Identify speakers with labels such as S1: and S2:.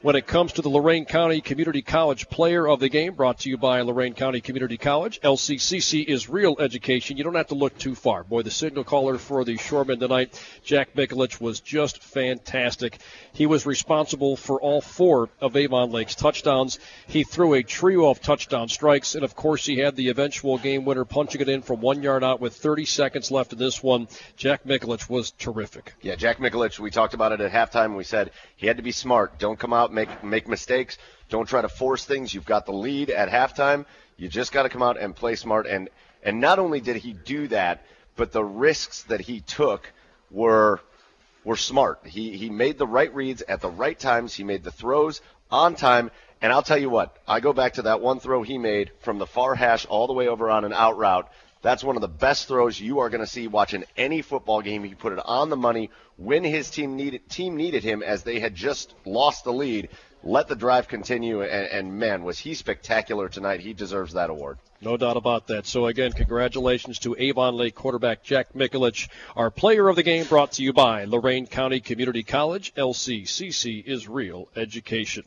S1: when it comes to the Lorain County Community College Player of the Game, brought to you by Lorain County Community College. LCCC is real education. You don't have to look too far. Boy, the signal caller for the Shoremen tonight, Jack Mikulich, was just fantastic. He was responsible for all 4 of Avon Lake's touchdowns. He threw a trio of touchdown strikes, and, of course, he had the eventual game winner punching it in from 1 yard out with 30 seconds left in this one. Jack Mikulich was terrific.
S2: Yeah, Jack Mikulich, we talked about it at halftime. We said he had to be smart. Don't come out, make mistakes. Don't try to force things. You've got the lead at halftime. You just got to come out and play smart. And not only did he do that, but the risks that he took were smart. He made the right reads at the right times. He made the throws on time. And I'll tell you what, I go back to that one throw he made from the far hash all the way over on an out route. That's one of the best throws you are going to see watching any football game. He put it on the money when his team needed him, as they had just lost the lead. Let the drive continue, and man, was he spectacular tonight. He deserves that award.
S1: No doubt about that. So, again, congratulations to Avon Lake quarterback Jack Mikulich. Our player of the game brought to you by Lorain County Community College. LCCC is real education.